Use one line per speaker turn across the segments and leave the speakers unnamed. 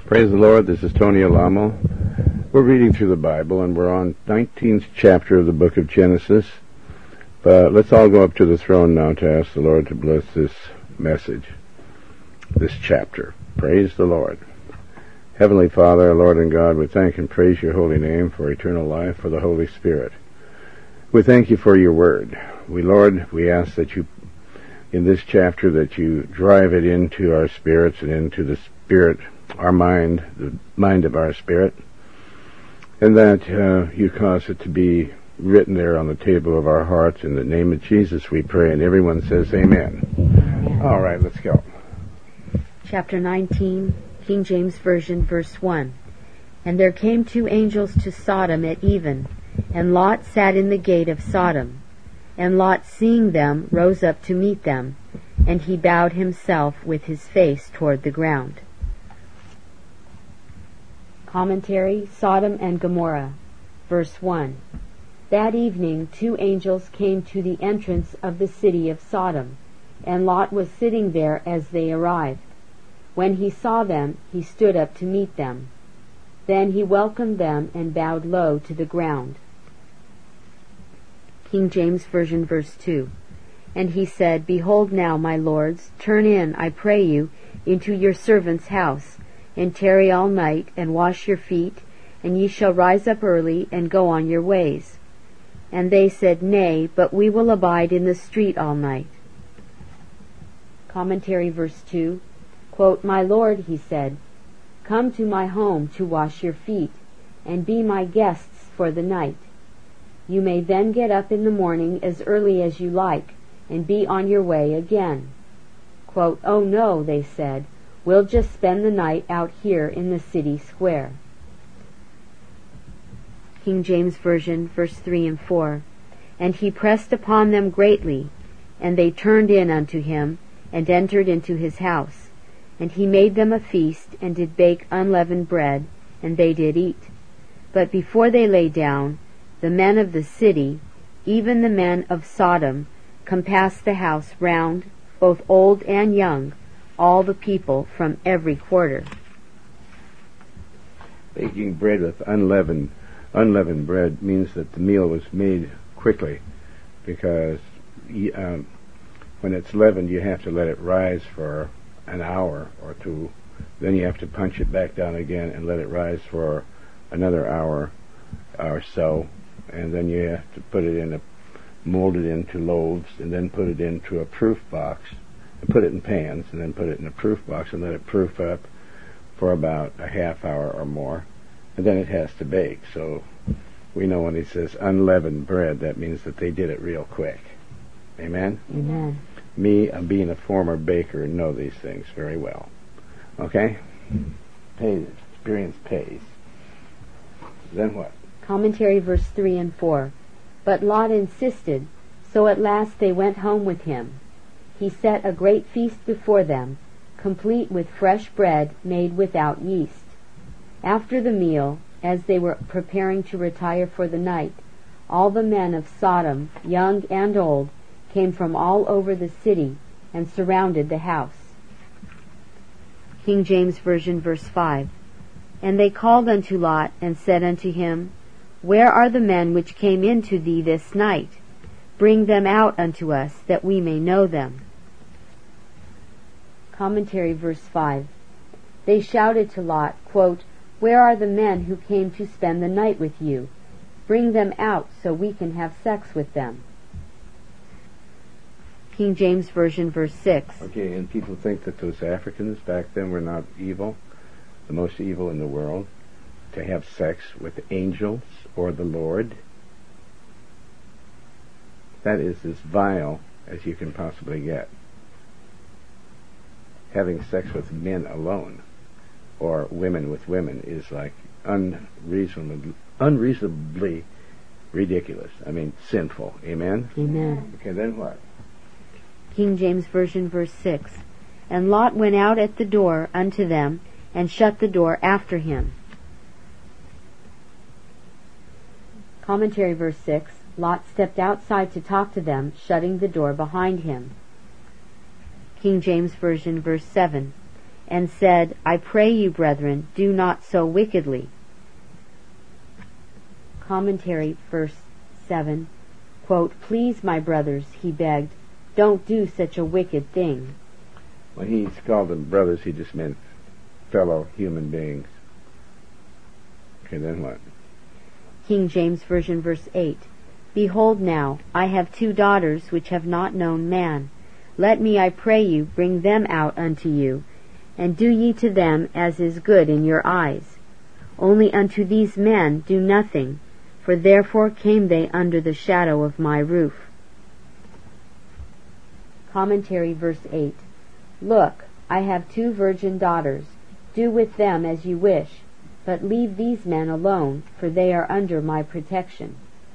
Praise the Lord. This is Tony Alamo. We're reading through the Bible, and we're on 19th chapter of the book of Genesis. But let's all go up to the throne now to ask the Lord to bless this message, this chapter. Praise the Lord. Heavenly Father, our Lord and God, we thank and praise your holy name for eternal life, for the Holy Spirit. We thank you for your word. Lord, we ask that you, in this chapter, that you drive it into our spirits and into the spirit, our mind, the mind of our spirit, and that you cause it to be written there on the table of our hearts. In the name of Jesus we pray, and everyone says amen. All right, let's go.
Chapter 19, King James Version, verse 1. And there came 2 angels to Sodom at even, and Lot sat in the gate of Sodom. And Lot, seeing them, rose up to meet them, and he bowed himself with his face toward the ground. Commentary, Sodom and Gomorrah, verse 1. That evening 2 angels came to the entrance of the city of Sodom, and Lot was sitting there as they arrived. When he saw them, he stood up to meet them. Then he welcomed them and bowed low to the ground. King James Version, verse 2. And he said, Behold now, my lords, turn in, I pray you, into your servant's house, and tarry all night, and wash your feet, and ye shall rise up early, and go on your ways. And they said, Nay, but we will abide in the street all night. Commentary, verse 2. Quote, My Lord, he said, come to my home to wash your feet, and be my guests for the night. You may then get up in the morning as early as you like, and be on your way again. Quote, Oh no, they said, we'll just spend the night out here in the city square. King James Version, verse 3 and 4. And he pressed upon them greatly, and they turned in unto him, and entered into his house. And he made them a feast, and did bake unleavened bread, and they did eat. But before they lay down, the men of the city, even the men of Sodom, compassed the house round, both old and young, all the people from every quarter.
Baking bread with unleavened bread means that the meal was made quickly, because when it's leavened you have to let it rise for an hour or two. Then you have to punch it back down again and let it rise for another hour or so, and then you have to put it mold it into loaves, and then put it into a proof box, and put it in pans, and then put it in a proof box and let it proof up for about a half hour or more, and then it has to bake. So we know when he says unleavened bread, that means that they did it real quick. Amen?
Amen.
Me, being a former baker, know these things very well. Okay? Experience pays. Then what?
Commentary, verse 3 and 4. But Lot insisted, so at last they went home with him. He set a great feast before them, complete with fresh bread made without yeast. After the meal, as they were preparing to retire for the night, all the men of Sodom, young and old, came from all over the city and surrounded the house. King James Version, verse 5. And they called unto Lot, and said unto him, Where are the men which came in to thee this night? Bring them out unto us, that we may know them. Commentary, verse 5. They shouted to Lot, quote, Where are the men who came to spend the night with you? Bring them out so we can have sex with them. King James Version, verse 6.
Okay, and people think that those Africans back then were not evil, the most evil in the world, to have sex with angels or the Lord. That is as vile as you can possibly get. Having sex with men alone, or women with women, is like unreasonably ridiculous. I mean, sinful. Amen?
Amen.
Okay, then what?
King James Version, verse 6. And Lot went out at the door unto them, and shut the door after him. Commentary, verse 6. Lot stepped outside to talk to them, shutting the door behind him. King James Version, verse 7. and said, I pray you, brethren, do not so wickedly. Commentary, verse 7, quote, Please, my brothers, he begged, don't do such a wicked thing.
When he called them brothers, he just meant fellow human beings. Okay, then what?
King James Version, verse 8, Behold now, I have 2 daughters which have not known man. Let me, I pray you, bring them out unto you, and do ye to them as is good in your eyes. Only unto these men do nothing, for therefore came they under the shadow of my roof. Commentary, verse 8, Look, I have 2 virgin daughters. Do with them as you wish, but leave these men alone, for they are under my protection.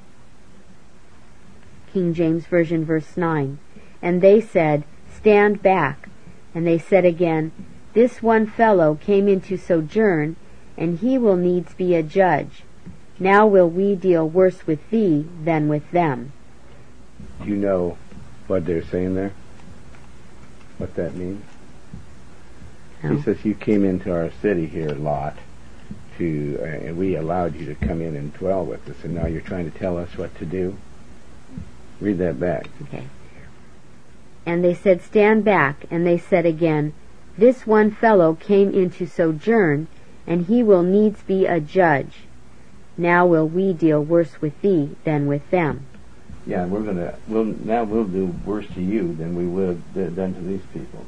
King James Version, verse 9, And they said, Stand back. And they said again, This one fellow came in to sojourn, and he will needs be a judge. Now will we deal worse with thee than with them.
Do you know what they're saying there? What that means?
No.
He says, you came into our city here, Lot, and we allowed you to come in and dwell with us, and now you're trying to tell us what to do? Read that back.
Okay. And they said, Stand back. And they said again, This one fellow came in to sojourn, and he will needs be a judge. Now will we deal worse with thee than with them.
Yeah, we'll do worse to you than we would have done to these people.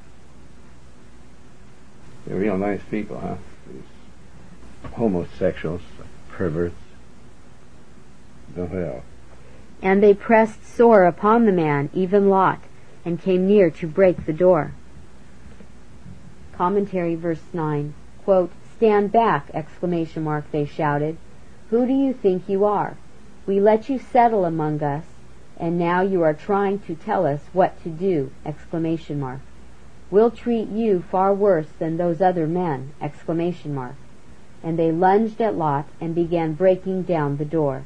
They're real nice people, huh? These homosexuals, perverts. No hell.
And they pressed sore upon the man, even Lot, and came near to break the door. Commentary, verse 9, quote, Stand back, ! They shouted. Who do you think you are? We let you settle among us, and now you are trying to tell us what to do! We'll treat you far worse than those other men! And they lunged at Lot and began breaking down the door.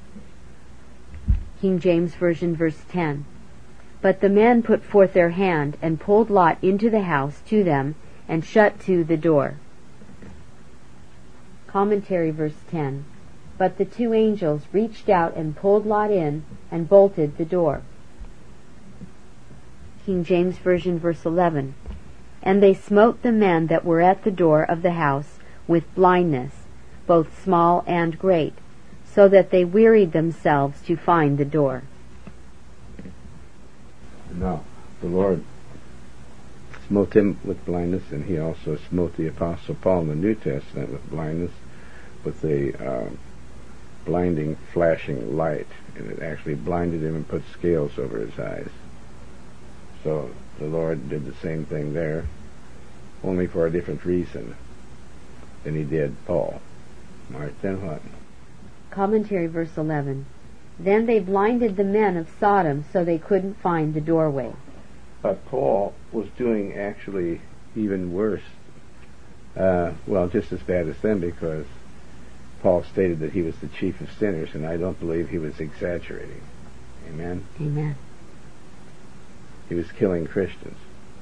King James Version, verse 10. But the men put forth their hand and pulled Lot into the house to them and shut to the door. Commentary, verse 10. But the 2 angels reached out and pulled Lot in and bolted the door. King James Version, verse 11. And they smote the men that were at the door of the house with blindness, both small and great, so that they wearied themselves to find the door.
No, the Lord smote him with blindness, and he also smote the Apostle Paul in the New Testament with blindness, with a blinding, flashing light, and it actually blinded him and put scales over his eyes. So the Lord did the same thing there, only for a different reason than he did Paul. All right, then what?
Commentary, verse 11. Then they blinded the men of Sodom so they couldn't find the doorway.
But Paul was doing actually even worse. Just as bad as them, because Paul stated that he was the chief of sinners, and I don't believe he was exaggerating. Amen?
Amen.
He was killing Christians.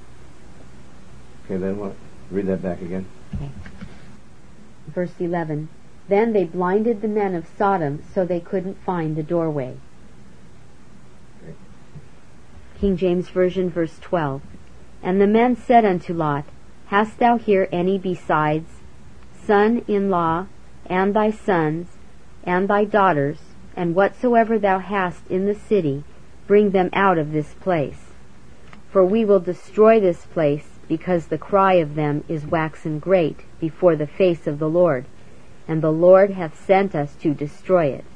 Okay, then what? Read that back again.
Okay. Verse 11. Then they blinded the men of Sodom so they couldn't find the doorway.
Okay.
King James Version, verse 12. And the men said unto Lot, Hast thou here any besides son-in-law, and thy sons, and thy daughters, and whatsoever thou hast in the city, bring them out of this place. For we will destroy this place, because the cry of them is waxen great before the face of the Lord, and the Lord hath sent us to destroy it.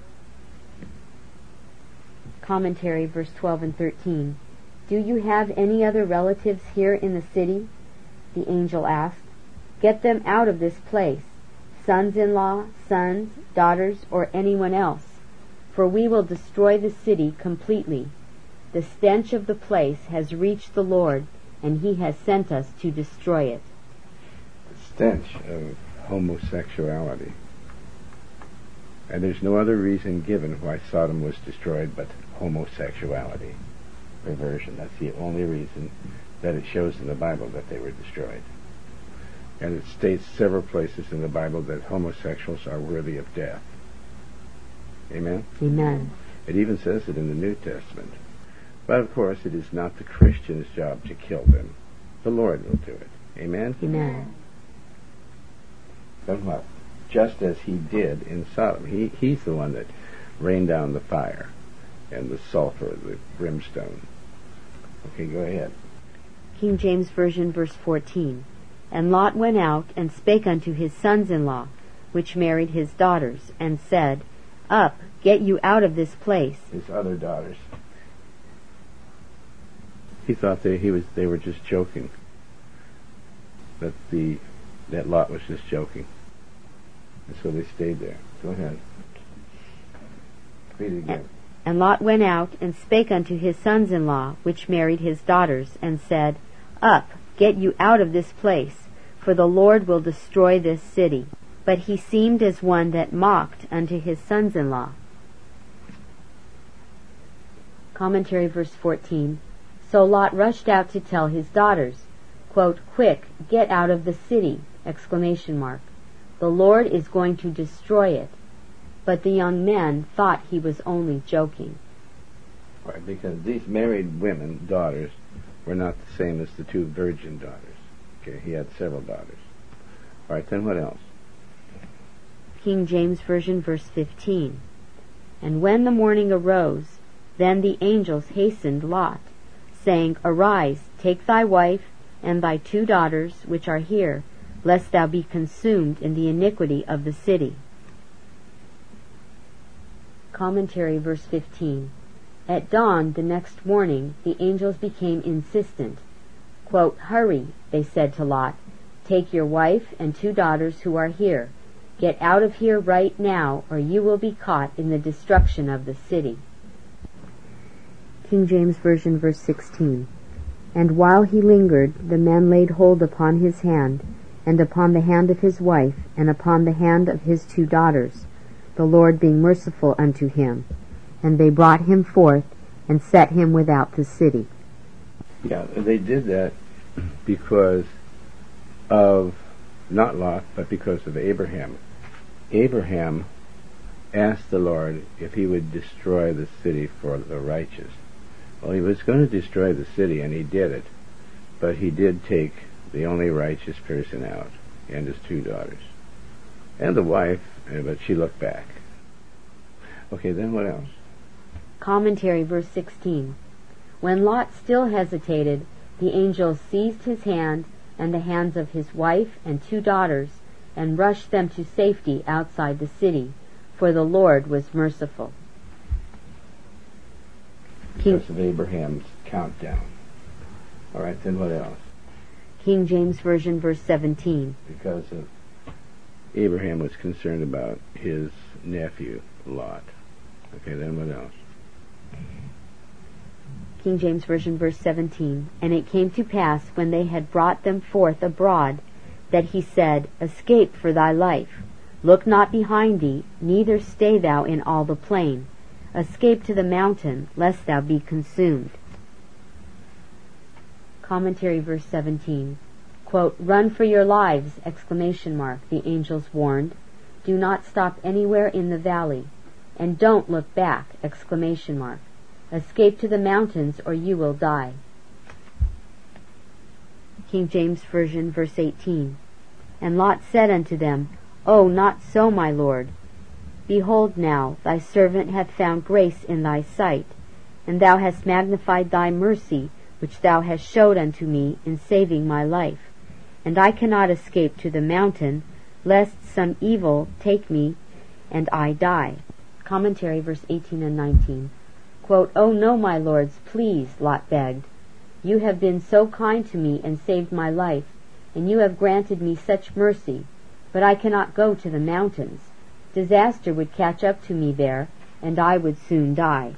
Commentary, verse 12 and 13. Do you have any other relatives here in the city? The angel asked. Get them out of this place, sons-in-law, sons, daughters, or anyone else, for we will destroy the city completely. The stench of the place has reached the Lord, and he has sent us to destroy it.
The stench of homosexuality. And there's no other reason given why Sodom was destroyed but homosexuality. Perversion. That's the only reason that it shows in the Bible that they were destroyed. And it states several places in the Bible that homosexuals are worthy of death. Amen?
Amen.
It even says it in the New Testament. But of course, it is not the Christian's job to kill them. The Lord will do it. Amen?
Amen.
But what? Just as he did in Sodom. He's the one that rained down the fire and the sulfur, the brimstone. Okay, go ahead.
King James Version, verse 14. And Lot went out and spake unto his sons-in-law, which married his daughters, and said, Up, get you out of this place.
His other daughters. He thought they were just joking. That Lot was just joking. And so they stayed there. Go ahead. Read it again.
And Lot went out and spake unto his sons-in-law, which married his daughters, and said, Up, get you out of this place, for the Lord will destroy this city. But he seemed as one that mocked unto his sons-in-law. Commentary, verse 14. So Lot rushed out to tell his daughters, quote, Quick, get out of the city! Exclamation mark. The Lord is going to destroy it. But the young men thought he was only joking.
Right, because these married women, daughters, were not the same as the two virgin daughters. Okay, he had several daughters. All right, then what else?
King James Version, verse 15. And when the morning arose, then the angels hastened Lot, saying, Arise, take thy wife and thy 2 daughters, which are here, lest thou be consumed in the iniquity of the city. Commentary, verse 15. At dawn the next morning, the angels became insistent. Quote, Hurry, they said to Lot, take your wife and 2 daughters who are here. Get out of here right now, or you will be caught in the destruction of the city. King James Version, verse 16. And while he lingered, the men laid hold upon his hand, and upon the hand of his wife, and upon the hand of his 2 daughters, the Lord being merciful unto him. And they brought him forth, and set him without the city.
Yeah, they did that because of, not Lot, but because of Abraham. Abraham asked the Lord if he would destroy the city for the righteous. Well, he was going to destroy the city, and he did it. But he did take the only righteous person out, and his 2 daughters. And the wife, but she looked back. Okay, then what else?
Commentary, verse 16. When Lot still hesitated, the angels seized his hand and the hands of his wife and 2 daughters, and rushed them to safety outside the city, for the Lord was merciful.
Because of Abraham's countdown. All right, then what else?
King James Version, verse 17.
Because of Abraham was concerned about his nephew, Lot. Okay, then what else?
King James Version, verse 17. And it came to pass, when they had brought them forth abroad, that he said, Escape for thy life. Look not behind thee, neither stay thou in all the plain. Escape to the mountain, lest thou be consumed. Commentary, verse 17. Quote, Run for your lives! Exclamation mark, the angels warned. Do not stop anywhere in the valley. And don't look back! Exclamation mark. Escape to the mountains, or you will die. King James Version, verse 18. And Lot said unto them, O, not so, my lord. Behold now, thy servant hath found grace in thy sight, and thou hast magnified thy mercy, which thou hast showed unto me in saving my life. And I cannot escape to the mountain, lest some evil take me, and I die. Commentary, verse 18 and 19. Quote, O no, my lords, please, Lot begged. You have been so kind to me and saved my life, and you have granted me such mercy, but I cannot go to the mountains. Disaster would catch up to me there, and I would soon die.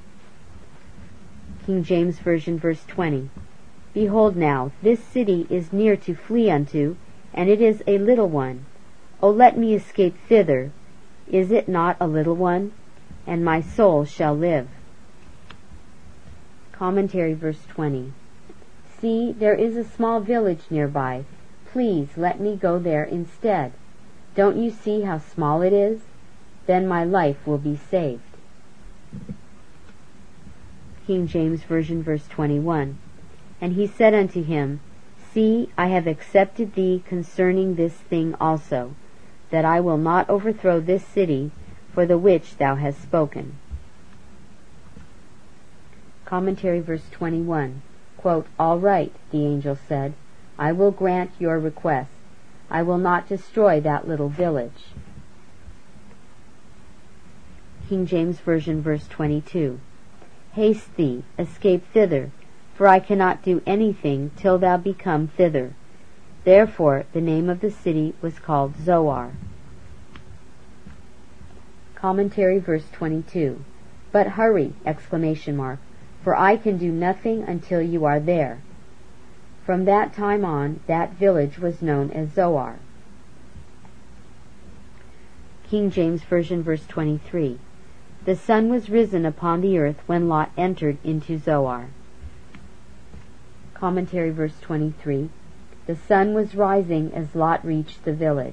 King James Version, verse 20. Behold now, this city is near to flee unto, and it is a little one. O let me escape thither. Is it not a little one? And my soul shall live. Commentary, verse 20. See, there is a small village nearby. Please let me go there instead. Don't you see how small it is? Then my life will be saved. King James Version, verse 21. And he said unto him, See, I have accepted thee concerning this thing also, that I will not overthrow this city for the which thou hast spoken. Commentary, verse 21. Quote, All right, the angel said, I will grant your request. I will not destroy that little village. King James Version, verse 22. Haste thee, escape thither, for I cannot do anything till thou be come thither. Therefore the name of the city was called Zoar. Commentary, verse 22. But hurry! For I can do nothing until you are there. From that time on, that village was known as Zoar. King James Version, verse 23. The sun was risen upon the earth when Lot entered into Zoar. Commentary, verse 23. The sun was rising as Lot reached the village.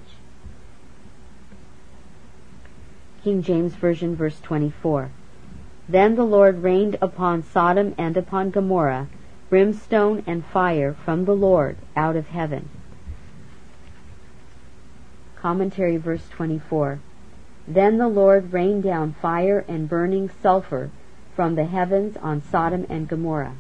King James Version, verse 24. Then the Lord rained upon Sodom and upon Gomorrah brimstone and fire from the Lord out of heaven. Commentary, verse 24. Then the Lord rained down fire and burning sulfur from the heavens on Sodom and Gomorrah.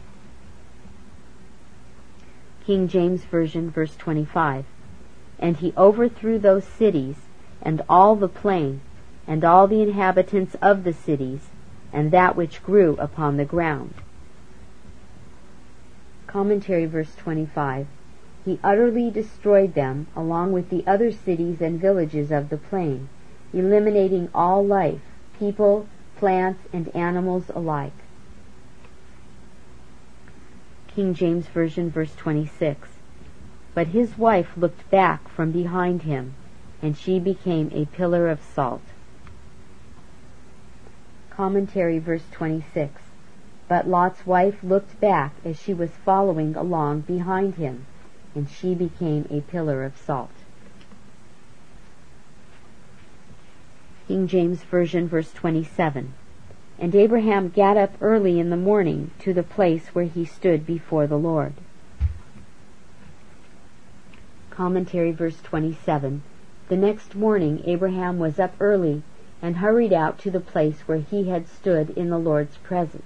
King James Version, verse 25. And he overthrew those cities, and all the plain, and all the inhabitants of the cities, and that which grew upon the ground. Commentary, verse 25. He utterly destroyed them, along with the other cities and villages of the plain, eliminating all life, people, plants, and animals alike. King James Version, verse 26. But his wife looked back from behind him, and she became a pillar of salt. Commentary, verse 26. But Lot's wife looked back as she was following along behind him, and she became a pillar of salt. King James Version, verse 27. And Abraham gat up early in the morning to the place where he stood before the Lord. Commentary, verse 27. The next morning Abraham was up early and hurried out to the place where he had stood in the Lord's presence.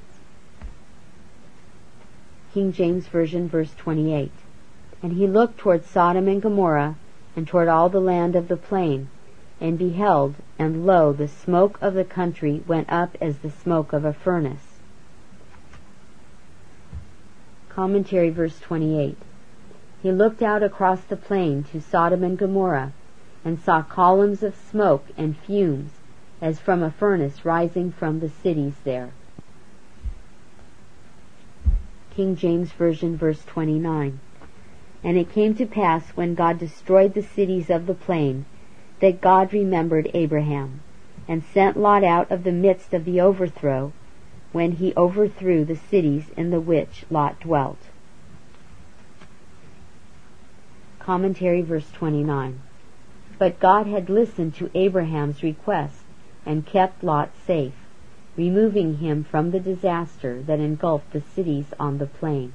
King James Version, verse 28. And he looked toward Sodom and Gomorrah, and toward all the land of the plain, and beheld, and lo, the smoke of the country went up as the smoke of a furnace. Commentary, verse 28. He looked out across the plain to Sodom and Gomorrah, and saw columns of smoke and fumes, as from a furnace rising from the cities there. King James Version, verse 29. And it came to pass, when God destroyed the cities of the plain, that God remembered Abraham, and sent Lot out of the midst of the overthrow, when he overthrew the cities in the which Lot dwelt. Commentary, verse 29. But God had listened to Abraham's request, and kept Lot safe, removing him from the disaster that engulfed the cities on the plain.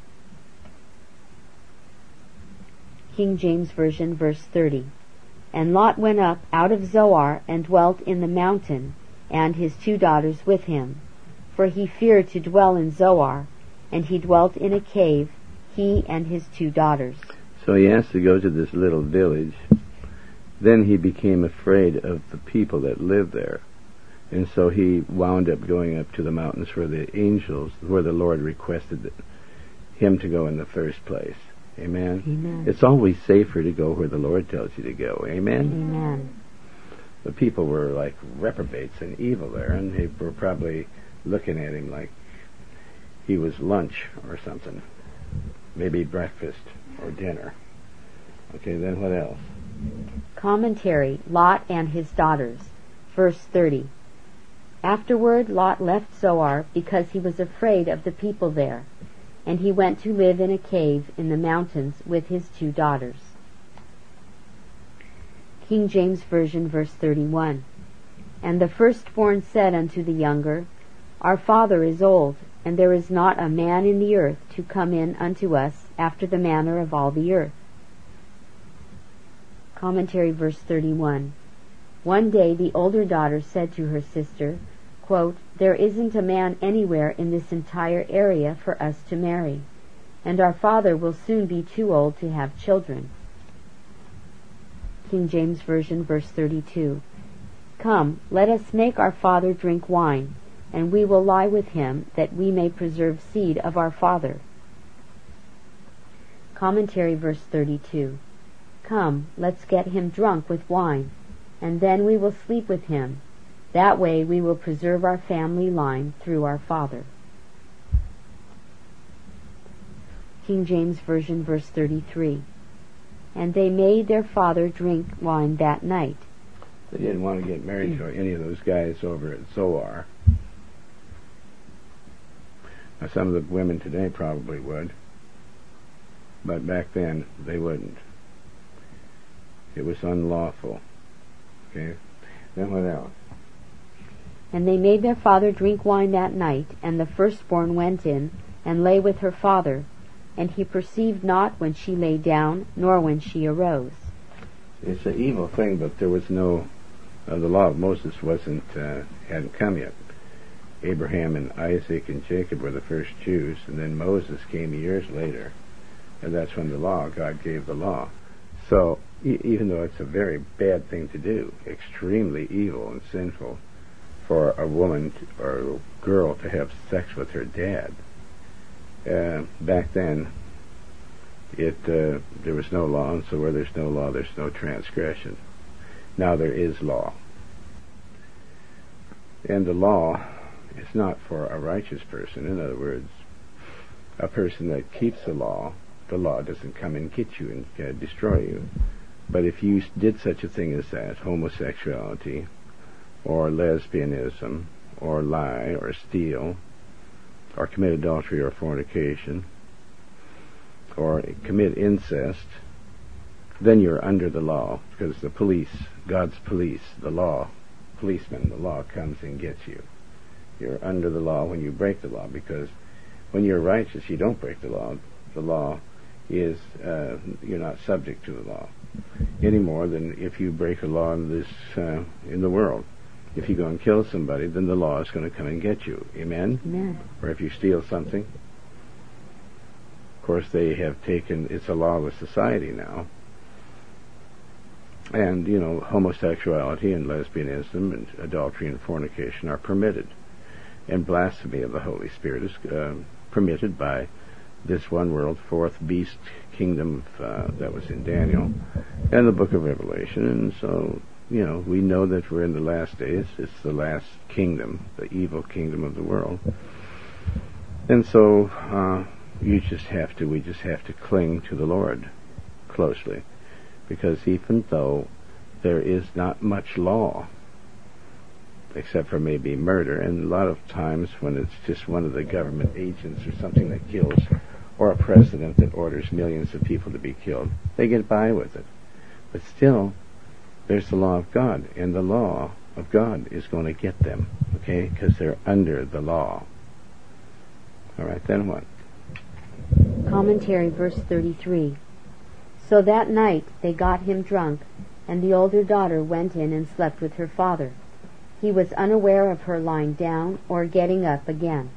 King James Version, verse 30. And Lot went up out of Zoar, and dwelt in the mountain, and his 2 daughters with him. For he feared to dwell in Zoar, and he dwelt in a cave, he and his 2 daughters.
So he has to go to this little village. Then he became afraid of the people that lived there. And so he wound up going up to the mountains where the Lord requested him to go in the first place. Amen?
Amen.
It's always safer to go where the Lord tells you to go. Amen?
Amen.
The people were like reprobates and evil there, and they were probably looking at him like he was lunch or something. Maybe breakfast or dinner. Okay, then what else?
Commentary, Lot and his daughters. Verse 30. Afterward Lot left Zoar because he was afraid of the people there. and he went to live in a cave in the mountains with his 2 daughters. King James Version, verse 31. And the firstborn said unto the younger, Our father is old, and there is not a man in the earth to come in unto us after the manner of all the earth. Commentary, verse 31. One day the older daughter said to her sister, quote, There isn't a man anywhere in this entire area for us to marry, and our father will soon be too old to have children. King James Version, verse 32. Come, let us make our father drink wine, and we will lie with him, that we may preserve seed of our father. Commentary, verse 32. Come, let's get him drunk with wine, and then we will sleep with him. That way we will preserve our family line through our father. King James Version, verse 33. And they made their father drink wine that night.
They didn't want to get married to any of those guys over at Zoar. Now, some of the women today probably would, but back then they wouldn't. It was unlawful. Okay? Then what else?
And they made their father drink wine that night, and the firstborn went in, and lay with her father, and he perceived not when she lay down, nor when she arose.
It's an evil thing, but there was no, the law of Moses hadn't come yet. Abraham and Isaac and Jacob were the first Jews, and then Moses came years later, and that's when God gave the law. So, even though it's a very bad thing to do, extremely evil and sinful for a woman or a girl to have sex with her dad, back then there was no law, and so where there's no law, there's no transgression. Now there is law. And the law is not for a righteous person. In other words, a person that keeps the law doesn't come and get you and destroy you. But if you did such a thing as that, homosexuality, or lesbianism, or lie, or steal, or commit adultery or fornication, or commit incest, then you're under the law, because the police, God's police, the law comes and gets you. You're under the law when you break the law, because when you're righteous, you don't break the law. The law is, you're not subject to the law any more than if you break a law in the world. If you go and kill somebody, then the law is going to come and get you. Amen?
Amen.
Or if you steal something. Of course, they have taken, it's a lawless society now. And, homosexuality and lesbianism and adultery and fornication are permitted. And blasphemy of the Holy Spirit is permitted by this one world, fourth beast kingdom that was in Daniel and the book of Revelation. And so, we know that we're in the last days. It's the last kingdom, the evil kingdom of the world. And so we just have to cling to the Lord closely, because even though there is not much law, except for maybe murder, and a lot of times when it's just one of the government agents or something that kills, or a president that orders millions of people to be killed, they get by with it. But still, there's the law of God, and the law of God is going to get them, okay, because they're under the law. All right, then what?
Commentary, verse 33. So that night they got him drunk, and the older daughter went in and slept with her father. He was unaware of her lying down or getting up again.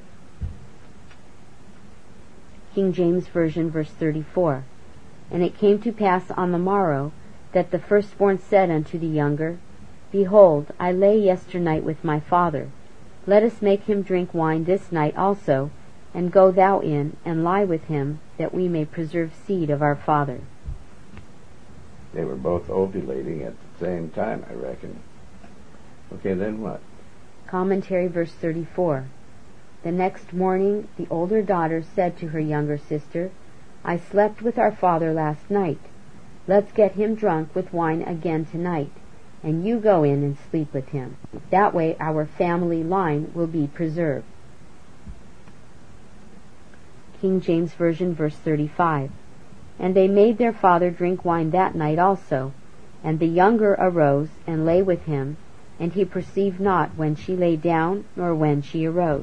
King James Version, verse 34. And it came to pass on the morrow, that the firstborn said unto the younger, Behold, I lay yesternight with my father. Let us make him drink wine this night also, and go thou in, and lie with him, that we may preserve seed of our father.
They were both ovulating at the same time, I reckon. Okay, then what?
Commentary, verse 34. The next morning the older daughter said to her younger sister, I slept with our father last night. Let's get him drunk with wine again tonight, and you go in and sleep with him. That way our family line will be preserved. King James Version, verse 35. And they made their father drink wine that night also. And the younger arose and lay with him, and he perceived not when she lay down, nor when she arose.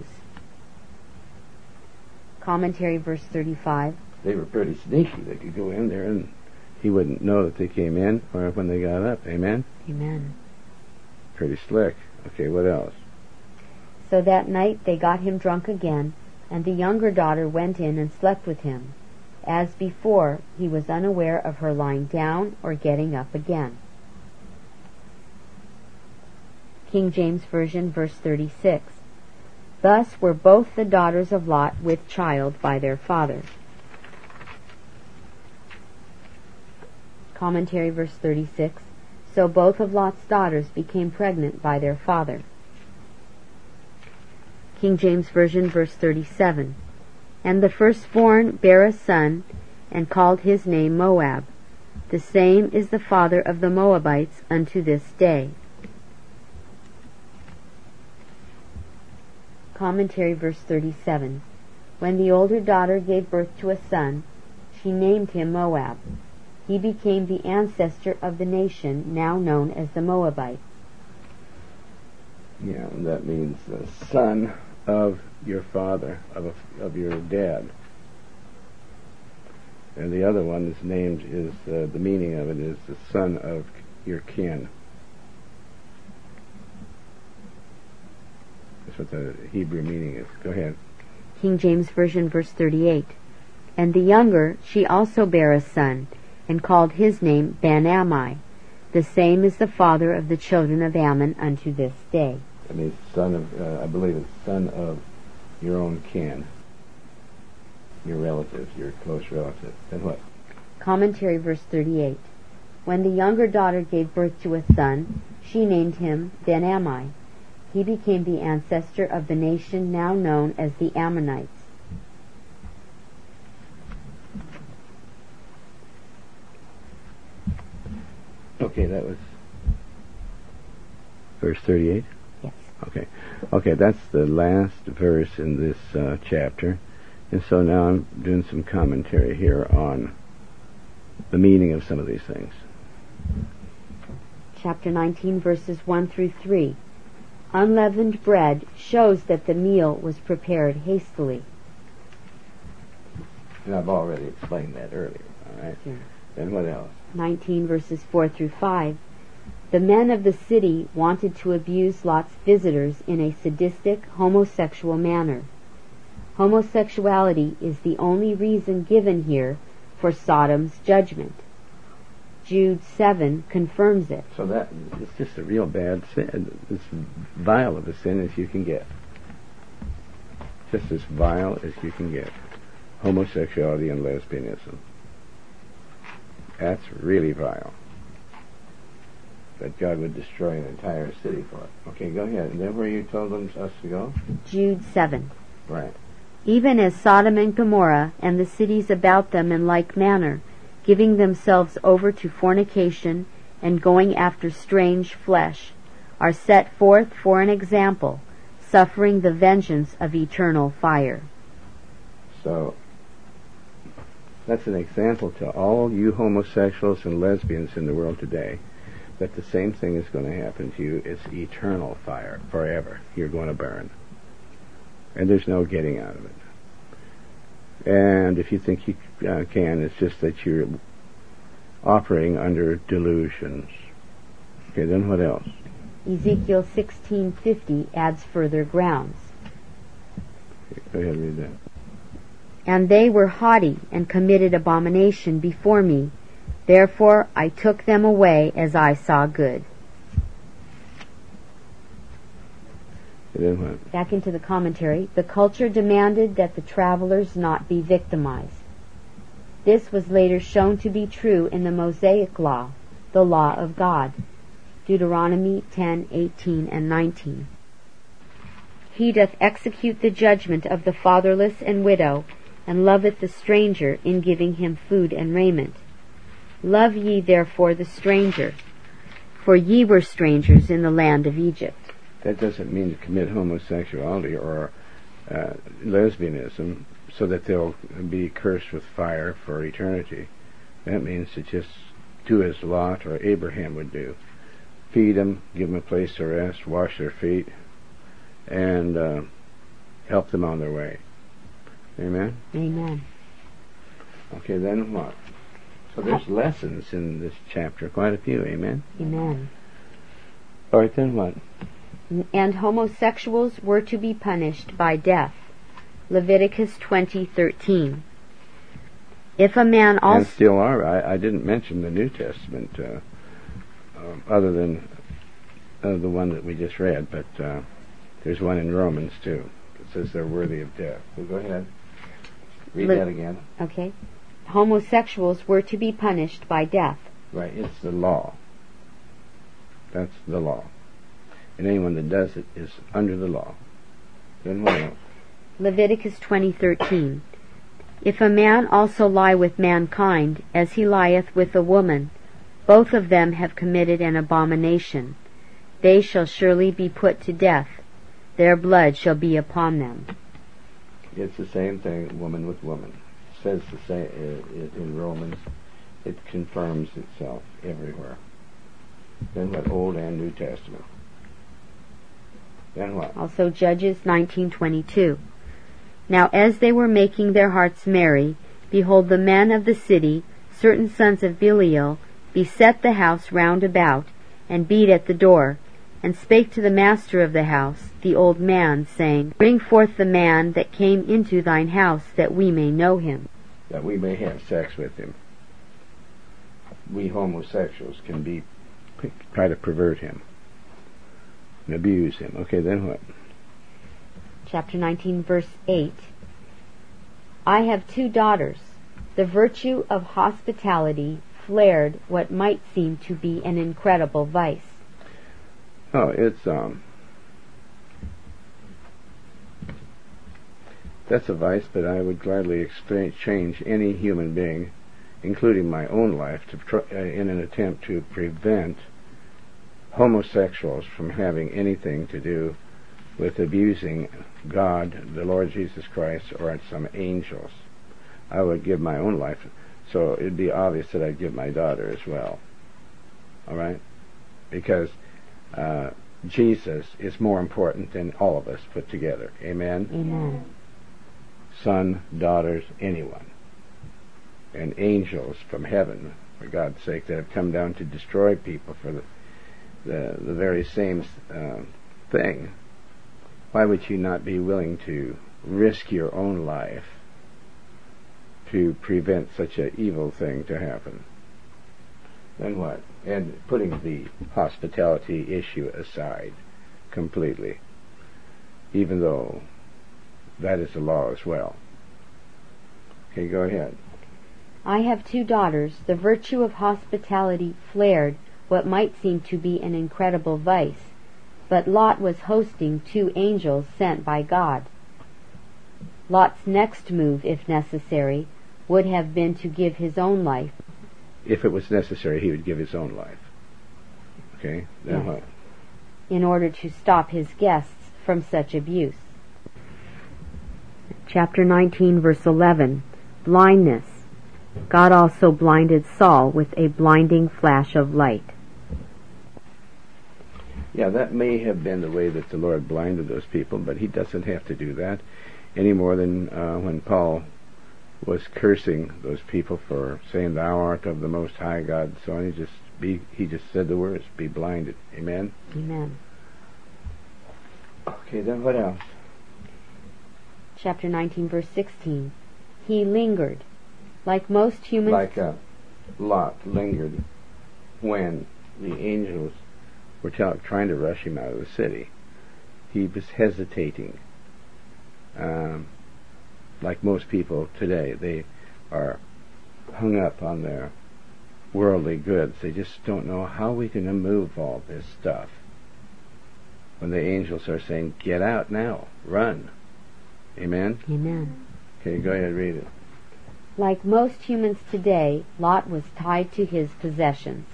Commentary, verse 35.
They were pretty sneaky. They could go in there and he wouldn't know that they came in or when they got up. Amen?
Amen.
Pretty slick. Okay, what else?
So that night they got him drunk again, and the younger daughter went in and slept with him. As before, he was unaware of her lying down or getting up again. King James Version, verse 36. Thus were both the daughters of Lot with child by their father. Commentary, verse 36. So both of Lot's daughters became pregnant by their father. King James Version, verse 37. And the firstborn bare a son, and called his name Moab. The same is the father of the Moabites unto this day. Commentary, verse 37. When the older daughter gave birth to a son, she named him Moab. He became the ancestor of the nation now known as the Moabites.
Yeah, and that means the son of your father, of your dad. And the other one is named, the meaning of it is the son of your kin. That's what the Hebrew meaning is. Go ahead.
King James Version, verse 38. And the younger, she also bare a son, and called his name Ben-Ammi. The same is the father of the children of Ammon unto this day.
That means son of, I believe it's son of your own kin. Your relatives, your close relatives. And what?
Commentary, verse 38. When the younger daughter gave birth to a son, she named him Ben-Ammi. He became the ancestor of the nation now known as the Ammonites.
Okay, that was verse 38?
Yes.
Okay, that's the last verse in this chapter. And so now I'm doing some commentary here on the meaning of some of these things.
Chapter 19, verses 1 through 3. Unleavened bread shows that the meal was prepared hastily.
And I've already explained that earlier, all right?
Sure.
Then what else?
19, verses 4 through 5. The men of the city wanted to abuse Lot's visitors in a sadistic, homosexual manner. Homosexuality is the only reason given here for Sodom's judgment. Jude 7 confirms it.
So that it's just a real bad sin. As vile of a sin as you can get. Just as vile as you can get. Homosexuality and lesbianism. That's really vile. That God would destroy an entire city for it. Okay, go ahead. And then where you told us to go?
Jude 7.
Right.
Even as Sodom and Gomorrah and the cities about them in like manner, giving themselves over to fornication and going after strange flesh, are set forth for an example, suffering the vengeance of eternal fire.
So, that's an example to all you homosexuals and lesbians in the world today, that the same thing is going to happen to you. It's eternal fire, forever. You're going to burn. And there's no getting out of it. And if you think you can, it's just that you're operating under delusions. Okay, then what else?
Ezekiel 16:50 adds further grounds.
Okay, go ahead and read that.
And they were haughty and committed abomination before me. Therefore I took them away as I saw good.
And then what?
Back into the commentary. The culture demanded that the travelers not be victimized. This was later shown to be true in the Mosaic Law, the law of God. Deuteronomy 10:18 and 19. He doth execute the judgment of the fatherless and widow, and loveth the stranger in giving him food and raiment. Love ye therefore the stranger, for ye were strangers in the land of Egypt.
That doesn't mean to commit homosexuality or lesbianism so that they'll be cursed with fire for eternity. That means to just do as Lot or Abraham would do. Feed them, give them a place to rest, wash their feet, and help them on their way. Amen?
Amen.
Okay, then what? So there's lessons in this chapter, quite a few. Amen?
Amen.
All right, then what?
And homosexuals were to be punished by death. Leviticus 20:13. If a man also...
And still are. I didn't mention the New Testament, other than the one that we just read, but there's one in Romans, too. It says they're worthy of death. So go ahead. Read that again.
Okay. Homosexuals were to be punished by death.
Right, it's the law. That's the law. And anyone that does it is under the law. Then what else?
Leviticus 20:13. If a man also lie with mankind, as he lieth with a woman, both of them have committed an abomination. They shall surely be put to death. Their blood shall be upon them.
It's the same thing, woman with woman. It says the same in Romans. It confirms itself everywhere. Then what? Old and New Testament. Then what?
Also Judges 19:22. Now as they were making their hearts merry, behold, the men of the city, certain sons of Belial, beset the house round about, and beat at the door, and spake to the master of the house, the old man, saying, Bring forth the man that came into thine house, that we may know him.
That we may have sex with him. We homosexuals can try to pervert him and abuse him. Okay, then what?
Chapter 19, verse 8. I have 2 daughters. The virtue of hospitality flared what might seem to be an incredible vice.
Oh, that's a vice, but I would gladly change any human being, including my own life, in an attempt to prevent homosexuals from having anything to do with abusing God, the Lord Jesus Christ, or some angels. I would give my own life, so it'd be obvious that I'd give my daughter as well. All right? Because Jesus is more important than all of us put together. Amen?
Amen.
Son, daughters, anyone. And angels from heaven, for God's sake, that have come down to destroy people for the very same thing. Why would you not be willing to risk your own life to prevent such an evil thing to happen? Then what? And putting the hospitality issue aside completely, even though that is the law as well. Okay, go ahead.
I have 2 daughters. The virtue of hospitality flared what might seem to be an incredible vice, but Lot was hosting 2 angels sent by God. Lot's next move, if necessary, would have been to give his own life.
If it was necessary, he would give his own life. Okay, then
Yes.
what?
In order to stop his guests from such abuse. Chapter 19, verse 11. Blindness. God also blinded Saul with a blinding flash of light.
Yeah, that may have been the way that the Lord blinded those people, but he doesn't have to do that any more than when Paul was cursing those people for saying, Thou art of the Most High God. So he just said the words, be blinded. Amen?
Amen.
Okay, then what else?
Chapter 19, verse 16. He lingered. Like most humans...
Like Lot lingered when the angels were trying to rush him out of the city. He was hesitating. Like most people today, they are hung up on their worldly goods. They just don't know how we can move all this stuff. When the angels are saying, get out now, run. Amen?
Amen.
Okay, go ahead, read it.
Like most humans today, Lot was tied to his possessions.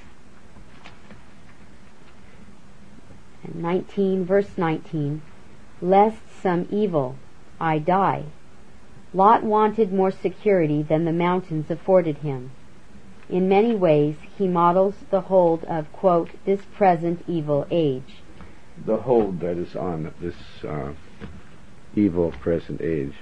And 19, verse 19. Lest some evil I die. Lot wanted more security than the mountains afforded him. In many ways, he models the hold of, quote, this present evil age.
The hold that is on this evil present age.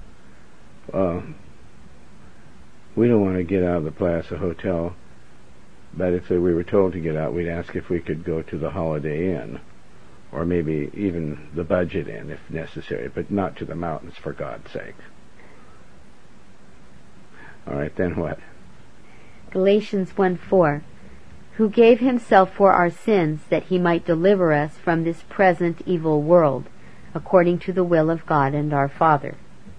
We don't want to get out of the Plaza Hotel, but if we were told to get out, we'd ask if we could go to the Holiday Inn, or maybe even the Budget Inn if necessary, but not to the mountains, for God's sake. All right, then what?
Galatians 1:4, who gave himself for our sins that he might deliver us from this present evil world, according to the will of God and our Father.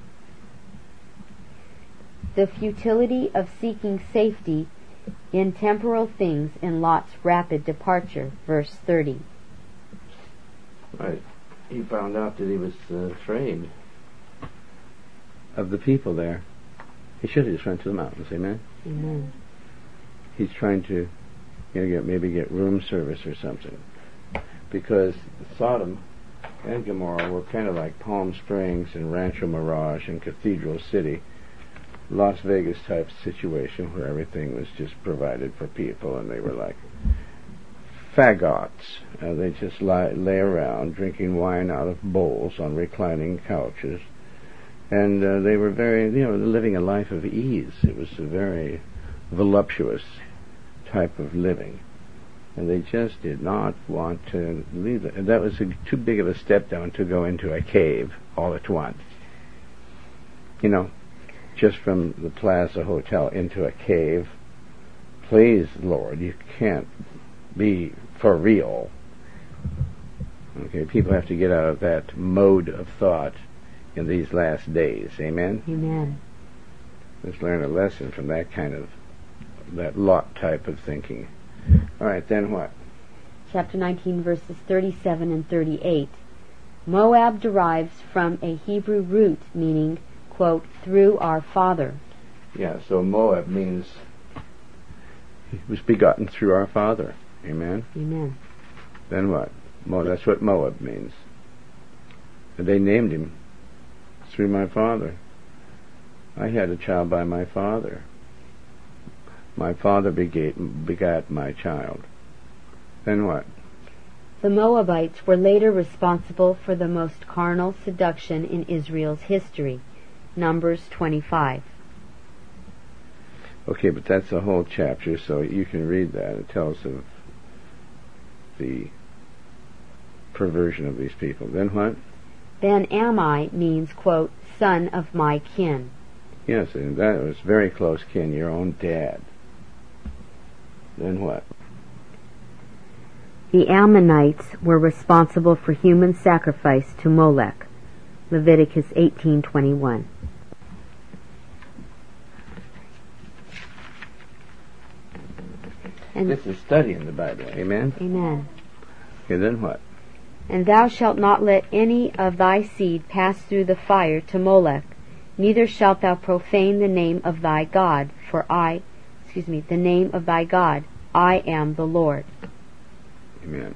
The futility of seeking safety in temporal things in Lot's rapid departure, verse 30.
Right. He found out that he was afraid of the people there. He should have just went to the mountains, amen?
Amen.
He's trying to maybe get room service or something. Because Sodom and Gomorrah were kind of like Palm Springs and Rancho Mirage and Cathedral City, Las Vegas type situation where everything was just provided for people and they were like fagots. They just lay around drinking wine out of bowls on reclining couches. And they were very, living a life of ease. It was a very voluptuous type of living. And they just did not want to leave it. And that was too big of a step down to go into a cave all at once. Just from the Plaza Hotel into a cave. Please, Lord, you can't be for real. Okay, people have to get out of that mode of thought in these last days. Amen?
Amen.
Let's learn a lesson from that Lot type of thinking. All right, then what?
Chapter 19, verses 37 and 38. Moab derives from a Hebrew root meaning, quote, through our father.
Yeah, so Moab means he was begotten through our father. Amen?
Amen.
Then what? That's what Moab means. And they named him through my father. I had a child by my father. My father begat my child. Then what?
The Moabites were later responsible for the most carnal seduction in Israel's history. Numbers 25.
Okay, but that's a whole chapter, so you can read that. It tells of the perversion of these people. Then what?
Then Ammi means, quote, son of my kin.
Yes, and that was very close kin, your own dad. Then what?
The Ammonites were responsible for human sacrifice to Molech. Leviticus 18:21.
This is studying the Bible. Amen?
Amen.
Okay, then what?
And thou shalt not let any of thy seed pass through the fire to Molech, neither shalt thou profane the name of thy God, the name of thy God, I am the Lord.
Amen.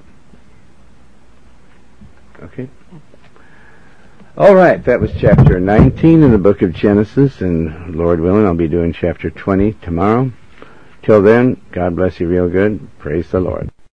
Okay. All right, that was chapter 19 in the book of Genesis, and Lord willing, I'll be doing chapter 20 tomorrow. Till then, God bless you real good. Praise the Lord.